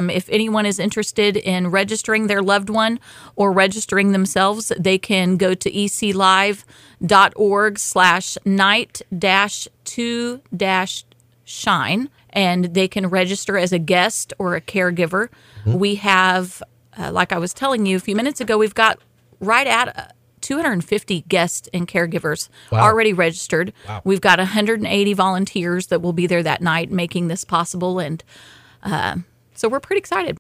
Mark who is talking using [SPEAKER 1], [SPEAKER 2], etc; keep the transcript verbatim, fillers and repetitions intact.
[SPEAKER 1] Um, if anyone is interested in registering their loved one or registering themselves, they can go to eclive.org slash night dash two dash shine, and they can register as a guest or a caregiver. Mm-hmm. We have, uh, like I was telling you a few minutes ago, we've got right at uh, two hundred fifty guests and caregivers wow. already registered. Wow. We've got one hundred eighty volunteers that will be there that night making this possible, and uh, so we're pretty excited.